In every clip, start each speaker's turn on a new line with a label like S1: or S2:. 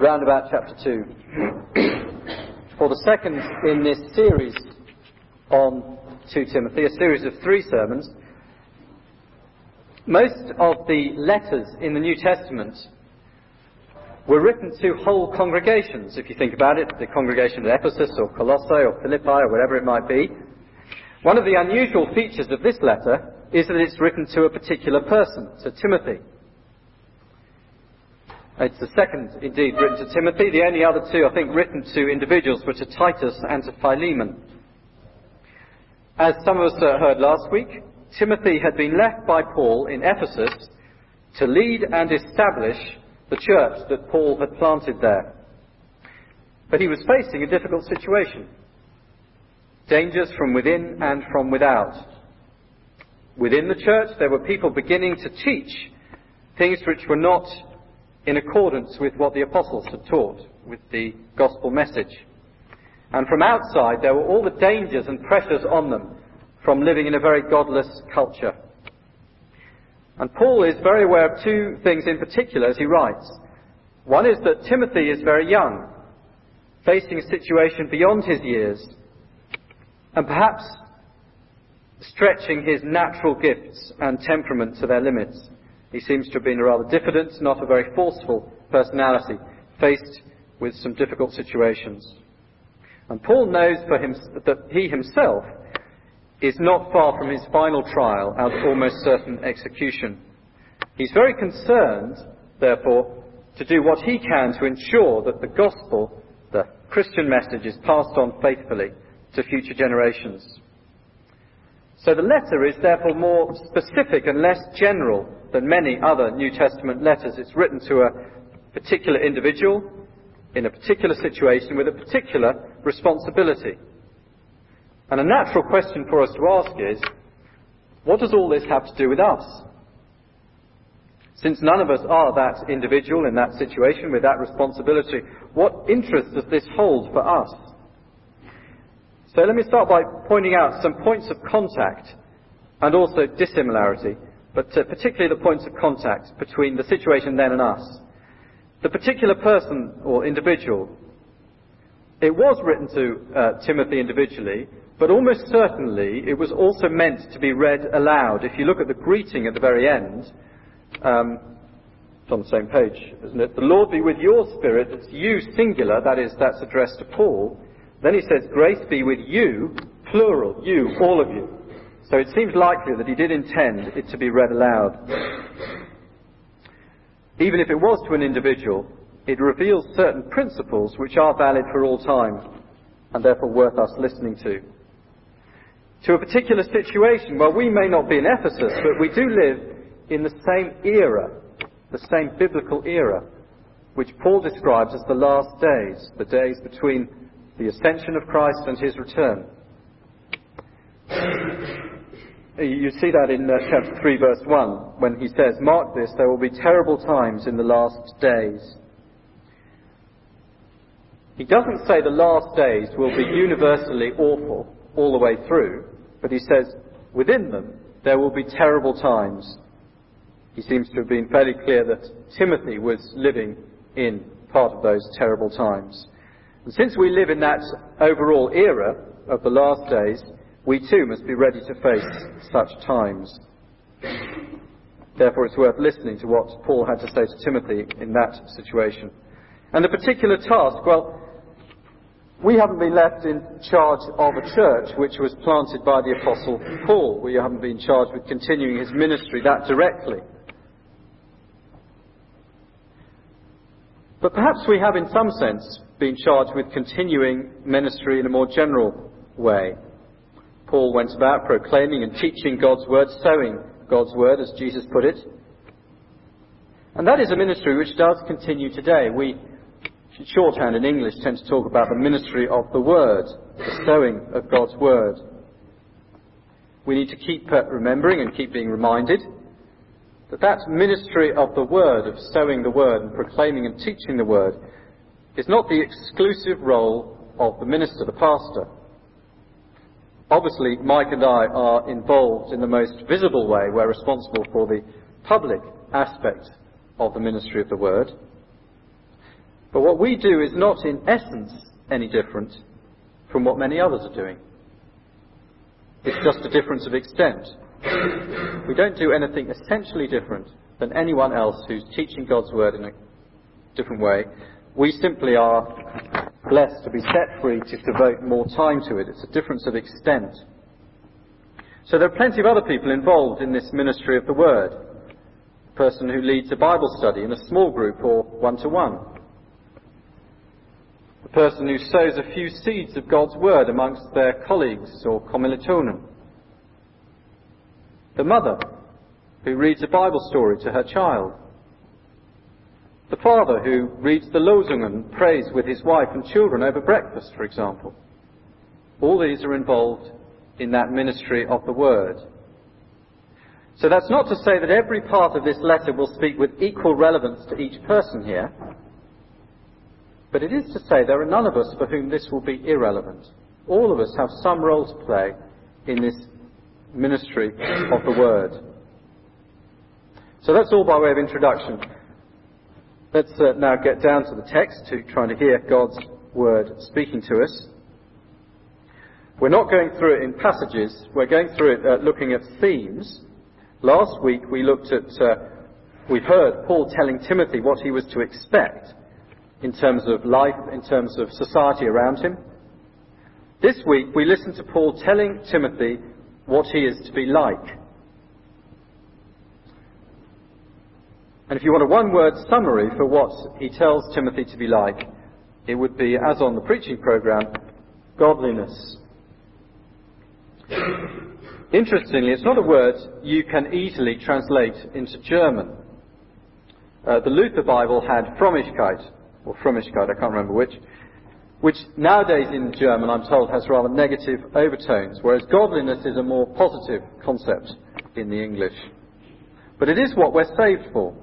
S1: round about chapter 2. For the second in this series on 2 Timothy, a series of 3 sermons. Most of the letters in the New Testament were written to whole congregations, if you think about it, the congregation at Ephesus or Colossae or Philippi or whatever it might be. One of the unusual features of this letter is that it's written to a particular person, to Timothy. It's the second, indeed, written to Timothy. The only other 2, I think, written to individuals were to Titus and to Philemon. As some of us heard last week, Timothy had been left by Paul in Ephesus to lead and establish the church that Paul had planted there. But he was facing a difficult situation. Dangers from within and from without. Within the church, there were people beginning to teach things which were not in accordance with what the apostles had taught, with the gospel message. And from outside, there were all the dangers and pressures on them from living in a very godless culture. And Paul is very aware of 2 things in particular as he writes. One is that Timothy is very young, facing a situation beyond his years, and perhaps stretching his natural gifts and temperament to their limits. He seems to have been a rather diffident, not a very forceful personality, faced with some difficult situations. And Paul knows for him that he himself is not far from his final trial and almost certain execution. He's very concerned, therefore, to do what he can to ensure that the gospel, the Christian message, is passed on faithfully to future generations. So the letter is therefore more specific and less general than many other New Testament letters. It's written to a particular individual in a particular situation with a particular responsibility. And a natural question for us to ask is, what does all this have to do with us? Since none of us are that individual in that situation with that responsibility, what interest does this hold for us? So let me start by pointing out some points of contact and also dissimilarity, but particularly the points of contact between the situation then and us. The particular person or individual, it was written to Timothy individually, but almost certainly it was also meant to be read aloud. If you look at the greeting at the very end, it's on the same page, isn't it? The Lord be with your spirit. It's you singular, that's addressed to Paul. Then he says, grace be with you, plural, you, all of you. So it seems likely that he did intend it to be read aloud. Even if it was to an individual, it reveals certain principles which are valid for all time and therefore worth us listening to. To a particular situation, well, we may not be in Ephesus, but we do live in the same era, the same biblical era, which Paul describes as the last days, the days between the ascension of Christ and his return. You see that in chapter 3, verse 1, when he says, mark this, there will be terrible times in the last days. He doesn't say the last days will be universally awful all the way through, but he says within them there will be terrible times. He seems to have been fairly clear that Timothy was living in part of those terrible times. And since we live in that overall era of the last days, we too must be ready to face such times. Therefore, it's worth listening to what Paul had to say to Timothy in that situation. And the particular task, well, we haven't been left in charge of a church which was planted by the Apostle Paul. We haven't been charged with continuing his ministry that directly. But perhaps we have, in some sense, been charged with continuing ministry in a more general way. Paul went about proclaiming and teaching God's word, sowing God's word, as Jesus put it. And that is a ministry which does continue today. We, shorthand in English, tend to talk about the ministry of the word, the sowing of God's word. We need to keep remembering and keep being reminded that ministry of the word, of sowing the word and proclaiming and teaching the word, is not the exclusive role of the minister, the pastor. Obviously, Mike and I are involved in the most visible way. We're responsible for the public aspect of the ministry of the word. But what we do is not in essence any different from what many others are doing. It's just a difference of extent. We don't do anything essentially different than anyone else who's teaching God's word in a different way. We simply are blessed to be set free to devote more time to it. It's a difference of extent. So there are plenty of other people involved in this ministry of the word. A person who leads a Bible study in a small group or one-to-one. A person who sows a few seeds of God's word amongst their colleagues or kommilitonen. The mother who reads a Bible story to her child. The father who reads the Losungen and prays with his wife and children over breakfast, for example. All these are involved in that ministry of the word. So that's not to say that every part of this letter will speak with equal relevance to each person here. But it is to say there are none of us for whom this will be irrelevant. All of us have some role to play in this ministry of the word. So that's all by way of introduction. Let's now get down to the text, to trying to hear God's word speaking to us. We're not going through it in passages. We're going through it looking at themes. Last week we heard Paul telling Timothy what he was to expect in terms of life, in terms of society around him. This week we listened to Paul telling Timothy what he is to be like. And if you want a one-word summary for what he tells Timothy to be like, it would be, as on the preaching program, godliness. Interestingly, it's not a word you can easily translate into German. The Luther Bible had Frömmigkeit, or Frömmigkeit, I can't remember which nowadays in German, I'm told, has rather negative overtones, whereas godliness is a more positive concept in the English. But it is what we're saved for.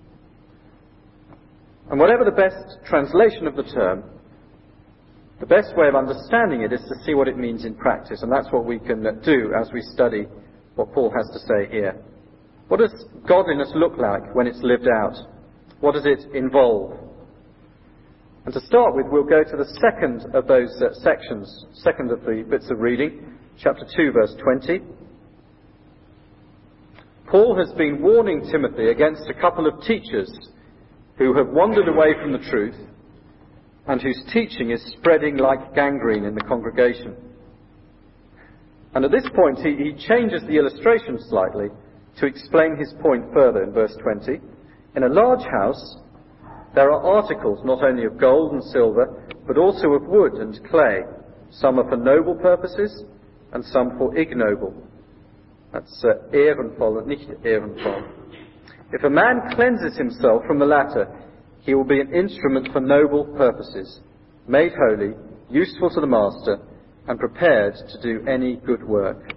S1: And whatever the best translation of the term, the best way of understanding it is to see what it means in practice, and that's what we can do as we study what Paul has to say here. What does godliness look like when it's lived out? What does it involve? And to start with, we'll go to the second of those sections, second of the bits of reading, chapter 2, verse 20. Paul has been warning Timothy against a couple of teachers who have wandered away from the truth and whose teaching is spreading like gangrene in the congregation. And at this point, he changes the illustration slightly to explain his point further in verse 20. In a large house, there are articles not only of gold and silver, but also of wood and clay. Some are for noble purposes, and some for ignoble. That's ehrenvoll and nicht ehrenvoll. If a man cleanses himself from the latter, he will be an instrument for noble purposes, made holy, useful to the master, and prepared to do any good work.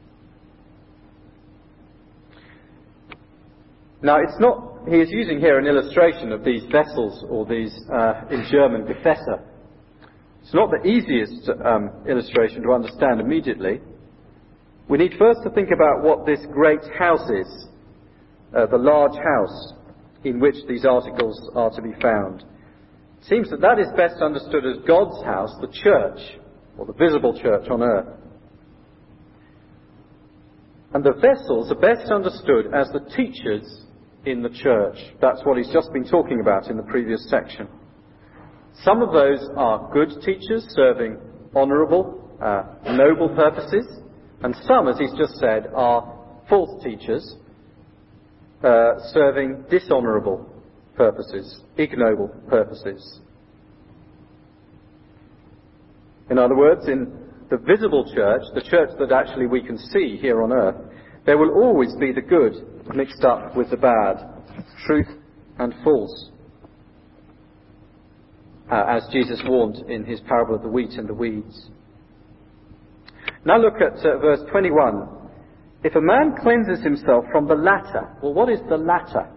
S1: Now, he is using here an illustration of these vessels, or these, in German, Gefäße. It's not the easiest illustration to understand immediately. We need first to think about what this great house is, the large house in which these articles are to be found. It seems that is best understood as God's house, the church, or the visible church on earth. And the vessels are best understood as the teachers in the church. That's what he's just been talking about in the previous section. Some of those are good teachers serving honourable, noble purposes, and some, as he's just said, are false teachers serving dishonourable purposes, ignoble purposes. In other words, in the visible church, the church that actually we can see here on earth, there will always be the good mixed up with the bad, truth and false, as Jesus warned in his parable of the wheat and the weeds. Now look at verse 21. If a man cleanses himself from the latter, well, what is the latter?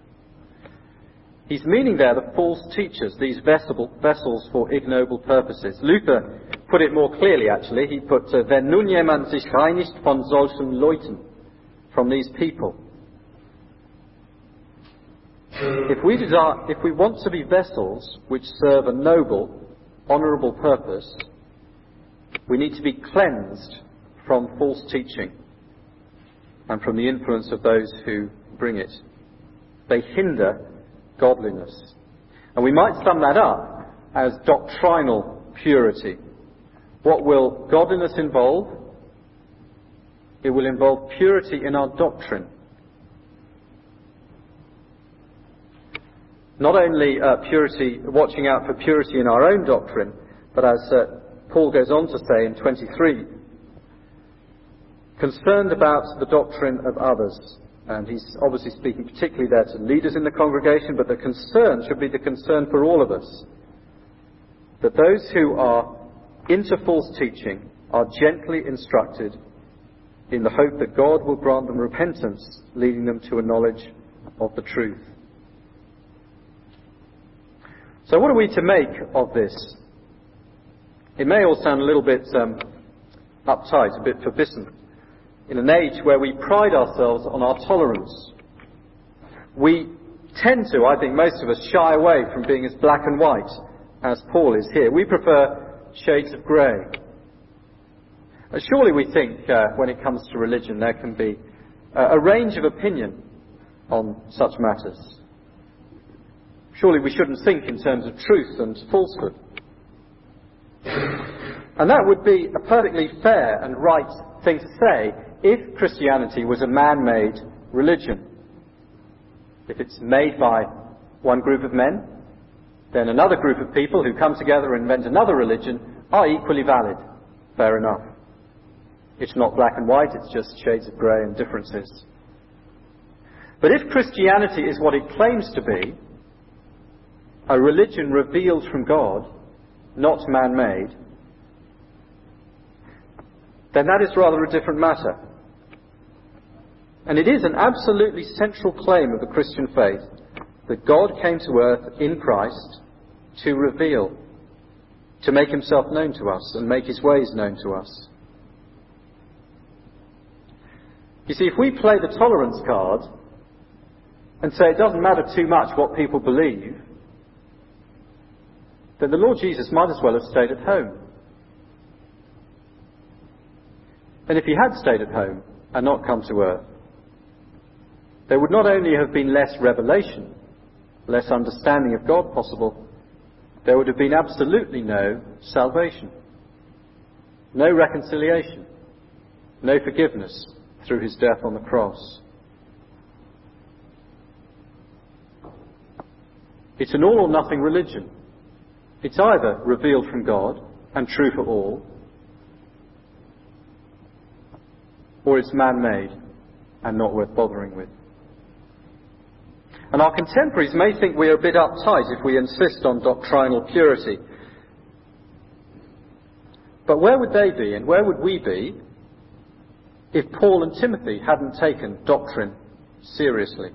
S1: He's meaning there the false teachers, these vessels for ignoble purposes. Luther put it more clearly, actually. He put, wenn nun jemand sich reinigt von solchen Leuten, from these people. If we want to be vessels which serve a noble, honourable purpose, we need to be cleansed from false teaching and from the influence of those who bring it. They hinder godliness. And we might sum that up as doctrinal purity. What will godliness involve? It will involve purity in our doctrine. Not only purity, watching out for purity in our own doctrine, but as Paul goes on to say in 23, concerned about the doctrine of others. And he's obviously speaking particularly there to leaders in the congregation, but the concern should be the concern for all of us. That those who are into false teaching are gently instructed in the hope that God will grant them repentance, leading them to a knowledge of the truth. So what are we to make of this? It may all sound a little bit uptight, a bit forbidden. In an age where we pride ourselves on our tolerance, we tend to, I think most of us, shy away from being as black and white as Paul is here. We prefer shades of grey. Surely we think when it comes to religion there can be a range of opinion on such matters. Surely we shouldn't think in terms of truth and falsehood. And that would be a perfectly fair and right thing to say if Christianity was a man-made religion. If it's made by one group of men, then another group of people who come together and invent another religion are equally valid. Fair enough. It's not black and white, it's just shades of grey and differences. But if Christianity is what it claims to be, a religion revealed from God, not man-made, then that is rather a different matter. And it is an absolutely central claim of the Christian faith that God came to earth in Christ to reveal, to make himself known to us and make his ways known to us. You see, if we play the tolerance card and say it doesn't matter too much what people believe, then the Lord Jesus might as well have stayed at home. And if he had stayed at home and not come to earth, there would not only have been less revelation, less understanding of God possible, there would have been absolutely no salvation, no reconciliation, no forgiveness through his death on the cross. It's an all or nothing religion. It's either revealed from God and true for all, or it's man-made and not worth bothering with. And our contemporaries may think we are a bit uptight if we insist on doctrinal purity. But where would they be and where would we be if Paul and Timothy hadn't taken doctrine seriously?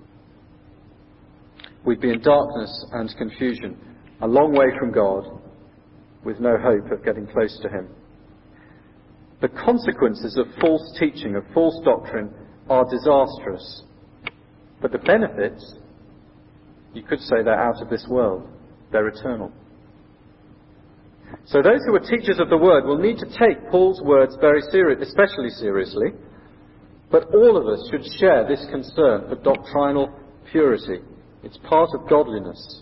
S1: We'd be in darkness and confusion, a long way from God, with no hope of getting close to him. The consequences of false teaching, of false doctrine, are disastrous. But the benefits, you could say they're out of this world. They're eternal. So those who are teachers of the word will need to take Paul's words especially seriously. But all of us should share this concern for doctrinal purity. It's part of godliness.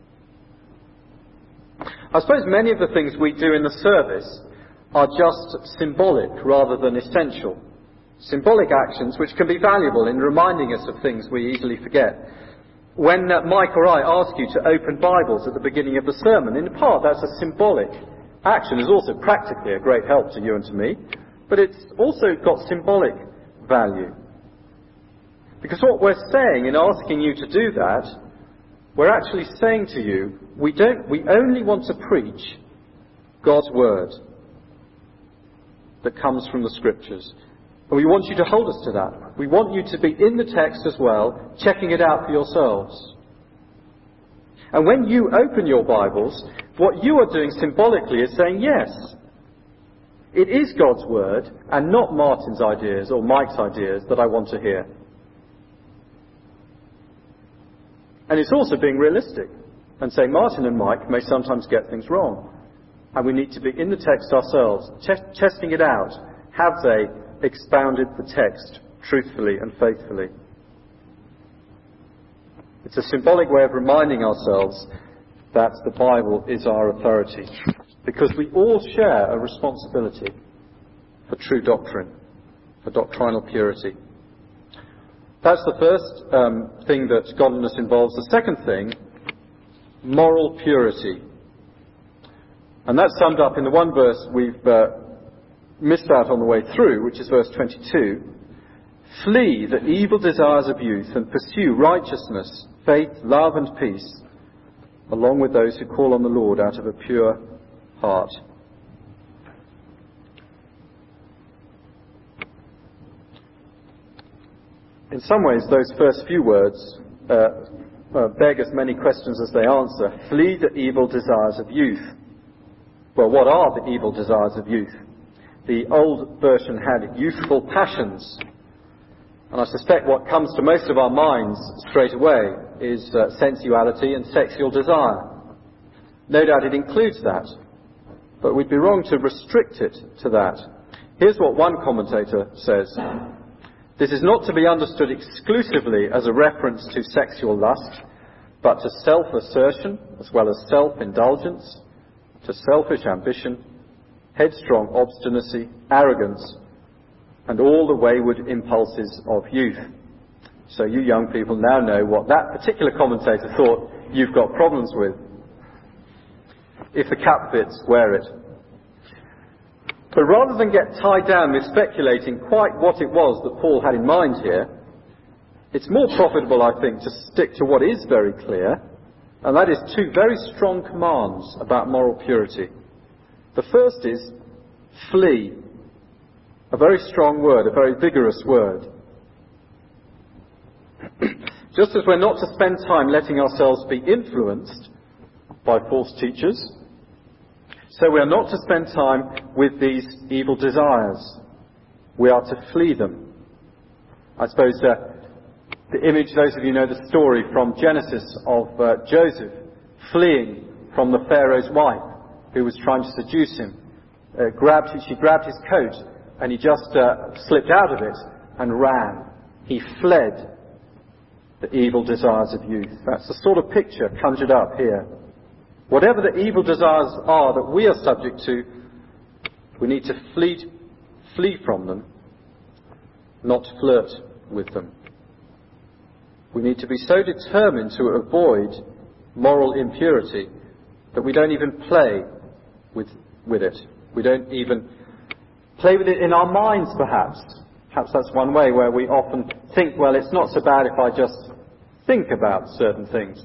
S1: I suppose many of the things we do in the service are just symbolic rather than essential. Symbolic actions which can be valuable in reminding us of things we easily forget. When Mike or I ask you to open Bibles at the beginning of the sermon, in part that's a symbolic action. It's also practically a great help to you and to me, but it's also got symbolic value. Because what we're saying in asking you to do that, we're actually saying to you, we only want to preach God's word that comes from the Scriptures. And we want you to hold us to that. We want you to be in the text as well, checking it out for yourselves. And when you open your Bibles, what you are doing symbolically is saying, yes, it is God's word and not Martin's ideas or Mike's ideas that I want to hear.
S2: And it's also being realistic and saying Martin and Mike may sometimes get things wrong. And we need to be in the text ourselves, testing it out. Have they expounded the text truthfully and faithfully? It's a symbolic way of reminding ourselves that the Bible is our authority, because we all share a responsibility for true doctrine, for doctrinal purity. That's the first thing that godliness involves. The second thing, moral purity. And that's summed up in the one verse we've missed out on the way through, which is verse 22. Flee the evil desires of youth and pursue righteousness, faith, love and peace, along with those who call on the Lord out of a pure heart. In some ways, those first few words beg as many questions as they answer. Flee the evil desires of youth. Well, what are the evil desires of youth? The old version had youthful passions. And I suspect what comes to most of our minds straight away is sensuality and sexual desire. No doubt it includes that, but we'd be wrong to restrict it to that. Here's what one commentator says. This is not to be understood exclusively as a reference to sexual lust, but to self-assertion as well as self-indulgence, to selfish ambition, headstrong obstinacy, arrogance, and all the wayward impulses of youth. So you young people now know what that particular commentator thought you've got problems with. If the cap fits, wear it. But rather than get tied down with speculating quite what it was that Paul had in mind here, it's more profitable, I think, to stick to what is very clear, and that is two very strong commands about moral purity. The first is flee. A very strong word, a very vigorous word. Just as we're not to spend time letting ourselves be influenced by false teachers, so we are not to spend time with these evil desires. We are to flee them. I suppose the image, those of you know the story from Genesis of Joseph fleeing from the Pharaoh's wife who was trying to seduce him. She grabbed his coat and he just slipped out of it and ran. He fled the evil desires of youth. That's the sort of picture conjured up here. Whatever the evil desires are that we are subject to, we need to flee from them, not flirt with them. We need to be so determined to avoid moral impurity that we don't even play with it. We don't even play with it in our minds, perhaps. Perhaps that's one way where we often think, well, it's not so bad if I just think about certain things.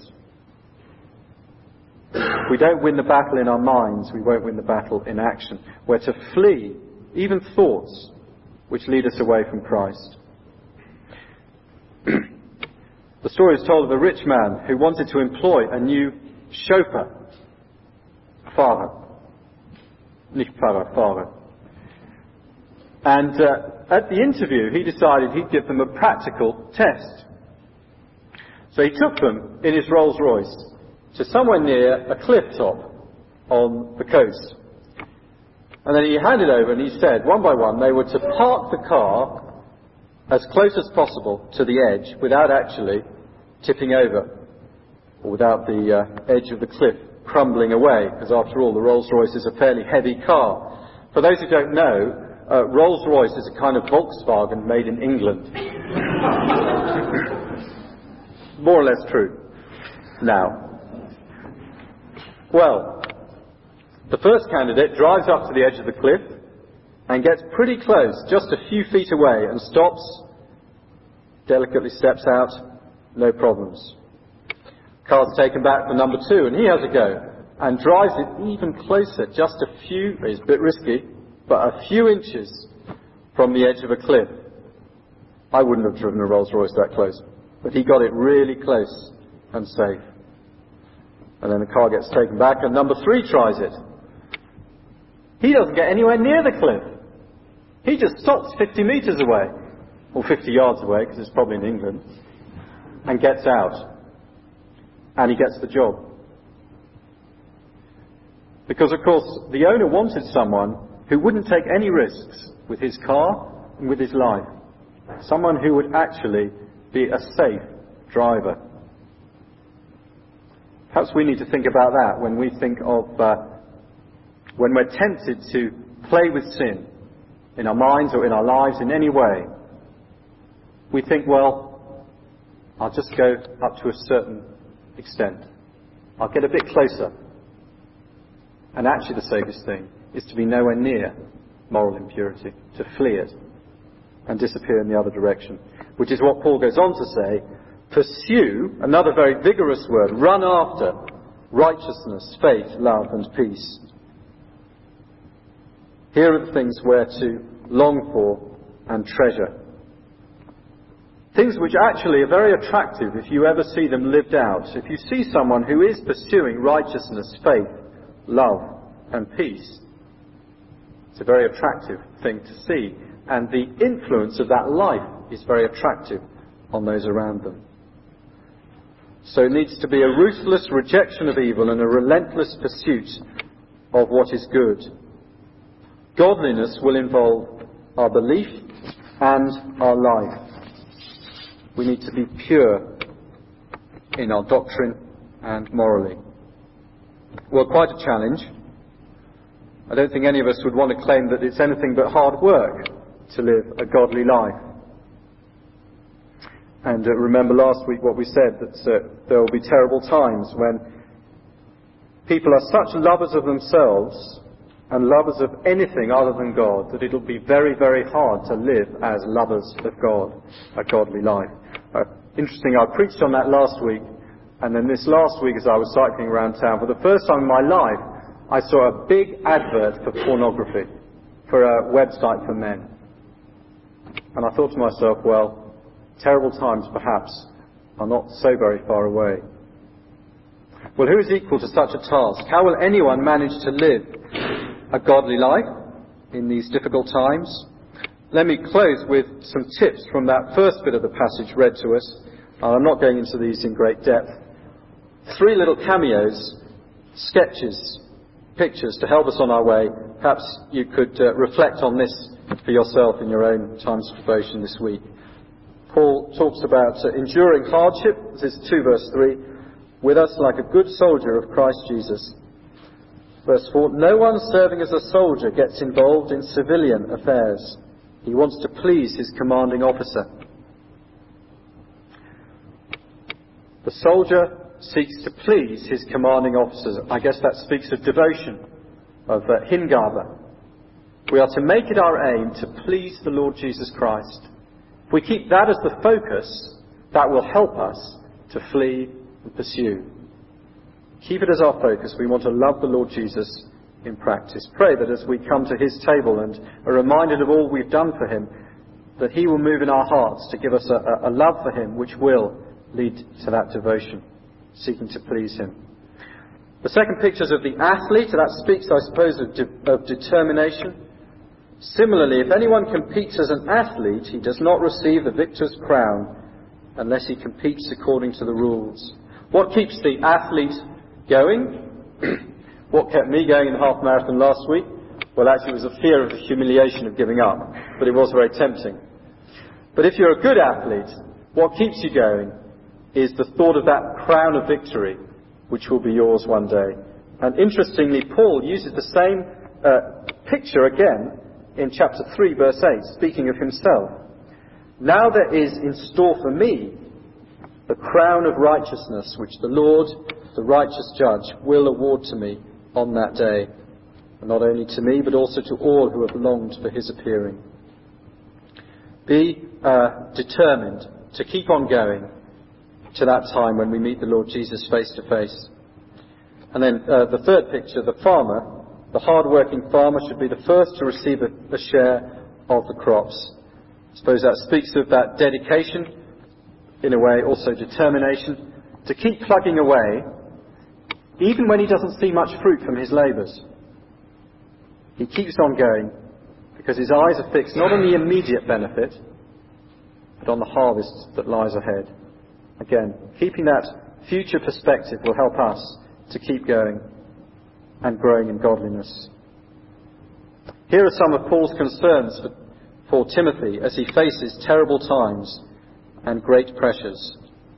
S2: We don't win the battle in our minds, we won't win the battle in action. We're to flee even thoughts which lead us away from Christ. The story is told of a rich man who wanted to employ a new chauffeur. Fahrer. And at the interview, he decided he'd give them a practical test. So he took them in his Rolls Royce to somewhere near a cliff top on the coast. And then he handed over and he said, one by one, they were to park the car as close as possible to the edge without actually tipping over, or without the edge of the cliff crumbling away, because after all, the Rolls Royce is a fairly heavy car. For those who don't know, Rolls Royce is a kind of Volkswagen made in England. More or less true. Now, well, the first candidate drives up to the edge of the cliff and gets pretty close, just a few feet away, and stops, delicately steps out, no problems. Car's taken back for number two, and he has a go, and drives it even closer, just a few, it's a bit risky, but a few inches from the edge of a cliff. I wouldn't have driven a Rolls Royce that close, but he got it really close and safe. And then the car gets taken back, and number three tries it. He doesn't get anywhere near the cliff. He just stops 50 metres away, or 50 yards away, because it's probably in England, and gets out. and he gets the job. Because, of course, the owner wanted someone who wouldn't take any risks with his car and with his life. Someone who would actually be a safe driver. Perhaps we need to think about that when we think of when we're tempted to play with sin in our minds or in our lives in any way. We think, well, I'll just go up to a certain extent. I'll get a bit closer. And actually the safest thing is to be nowhere near moral impurity, to flee it and disappear in the other direction. Which is what Paul goes on to say, pursue, another very vigorous word, run after righteousness, faith, love and peace. Here are the things where to long for and treasure. Things which actually are very attractive if you ever see them lived out. If you see someone who is pursuing righteousness, faith, love and peace, it's a very attractive thing to see. And the influence of that life is very attractive on those around them. So it needs to be a ruthless rejection of evil and a relentless pursuit of what is good. Godliness will involve our belief and our life. We need to be pure in our doctrine and morally. Well, quite a challenge. I don't think any of us would want to claim that it's anything but hard work to live a godly life. And remember last week what we said, that there will be terrible times when people are such lovers of themselves and lovers of anything other than God that it'll be very, very hard to live as lovers of God, a godly life. Interesting, I preached on that last week, and then this last week as I was cycling around town, for the first time in my life, I saw a big advert for pornography, for a website for men. And I thought to myself, well, terrible times perhaps are not so very far away. Well, who is equal to such a task? How will anyone manage to live a godly life in these difficult times? Let me close with some tips from that first bit of the passage read to us. I'm not going into these in great depth. 3 little cameos, sketches, pictures to help us on our way. Perhaps you could reflect on this for yourself in your own times of devotion this week. Paul talks about enduring hardship. This is 2 verse 3. With us like a good soldier of Christ Jesus. Verse 4. No one serving as a soldier gets involved in civilian affairs. He wants to please his commanding officer. The soldier seeks to please his commanding officers. I guess that speaks of devotion, of Hingabe. We are to make it our aim to please the Lord Jesus Christ. If we keep that as the focus, that will help us to flee and pursue. Keep it as our focus. We want to love the Lord Jesus in practice. Pray that as we come to his table and are reminded of all we've done for him, that he will move in our hearts to give us a love for him which will lead to that devotion, seeking to please him. The second picture is of the athlete. That speaks, I suppose, of determination. Similarly, if anyone competes as an athlete, he does not receive the victor's crown unless he competes according to the rules. What keeps the athlete going? What kept me going in the half marathon last week? Well, actually, it was a fear of the humiliation of giving up, but it was very tempting. But if you're a good athlete, what keeps you going is the thought of that crown of victory, which will be yours one day. And interestingly, Paul uses the same picture again in chapter 3, verse 8, speaking of himself. Now there is in store for me the crown of righteousness, which the Lord, the righteous judge, will award to me on that day. And not only to me, but also to all who have longed for his appearing. Be determined to keep on going to that time when we meet the Lord Jesus face to face. And then the third picture, the farmer, the hard-working farmer should be the first to receive a share of the crops. I suppose that speaks of that dedication, in a way, also determination, to keep plugging away, even when he doesn't see much fruit from his labours. He keeps on going because his eyes are fixed not on the immediate benefit, but on the harvest that lies ahead. Again, keeping that future perspective will help us to keep going and growing in godliness. Here are some of Paul's concerns for Timothy as he faces terrible times and great pressures.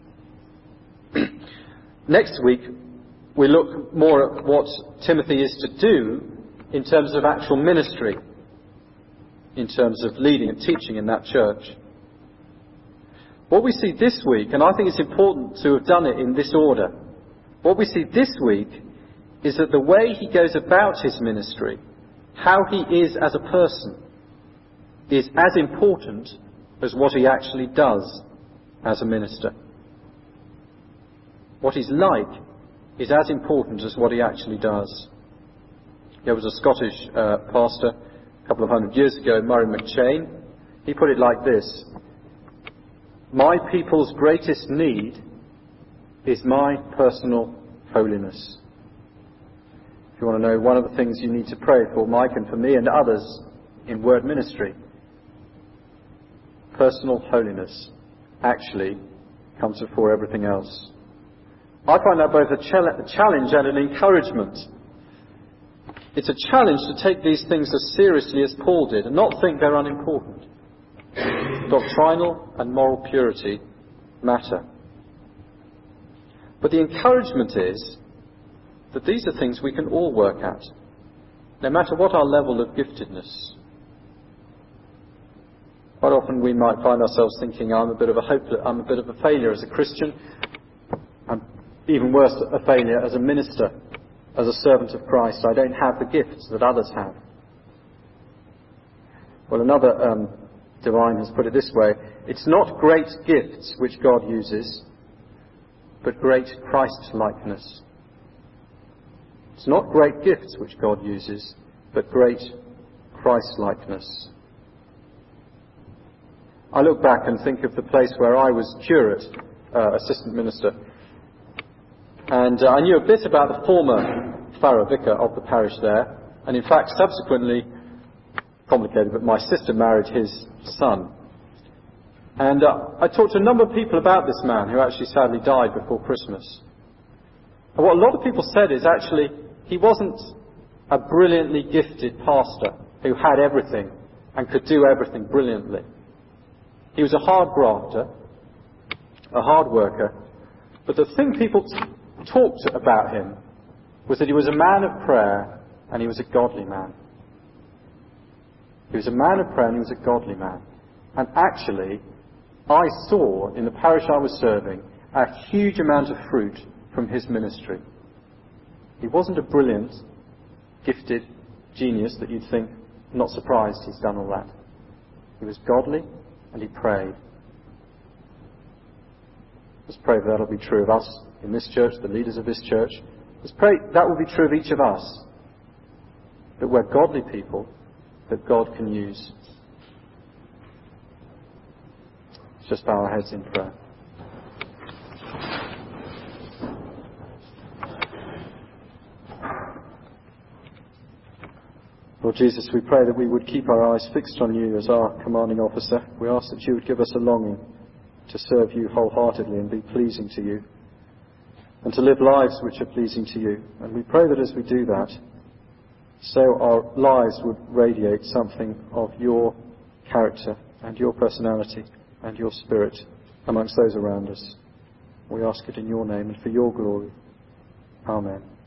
S2: Next week, we look more at what Timothy is to do in terms of actual ministry, in terms of leading and teaching in that church. What we see this week, and I think it's important to have done it in this order, what we see this week is that the way he goes about his ministry, how he is as a person, is as important as what he actually does as a minister. What he's like is as important as what he actually does. There was a Scottish pastor a couple of hundred years ago, Murray McCheyne. He put it like this: "My people's greatest need is my personal holiness." If you want to know one of the things you need to pray for Mike and for me and others in word ministry, personal holiness actually comes before everything else. I find that both a challenge and an encouragement. It's a challenge to take these things as seriously as Paul did and not think they're unimportant. Doctrinal and moral purity matter. But the encouragement is that these are things we can all work at, no matter what our level of giftedness. Quite often we might find ourselves thinking, I'm a bit of a failure as a Christian. I'm even worse, a failure as a minister, as a servant of Christ. I don't have the gifts that others have. Well, another divine has put it this way: it's not great gifts which God uses, but great Christ-likeness. It's not great gifts which God uses, but great Christ-likeness. I look back and think of the place where I was curate, assistant minister, and I knew a bit about the former thorough vicar of the parish there, and in fact subsequently, complicated, but my sister married his son. And I talked to a number of people about this man who actually sadly died before Christmas. And what a lot of people said is actually he wasn't a brilliantly gifted pastor who had everything and could do everything brilliantly. He was a hard grafter, a hard worker, but the thing people talked about him was that he was a man of prayer and he was a godly man. He was a man of prayer and he was a godly man. And actually, I saw in the parish I was serving a huge amount of fruit from his ministry. He wasn't a brilliant, gifted genius that you'd think, not surprised he's done all that. He was godly and he prayed. Let's pray that will be true of us in this church, the leaders of this church. Let's pray that will be true of each of us. That we're godly people that God can use. Let's just bow our heads in prayer. Lord Jesus, we pray that we would keep our eyes fixed on you as our commanding officer. We ask that you would give us a longing to serve you wholeheartedly and be pleasing to you, and to live lives which are pleasing to you. And we pray that as we do that, so our lives would radiate something of your character and your personality and your spirit amongst those around us. We ask it in your name and for your glory. Amen.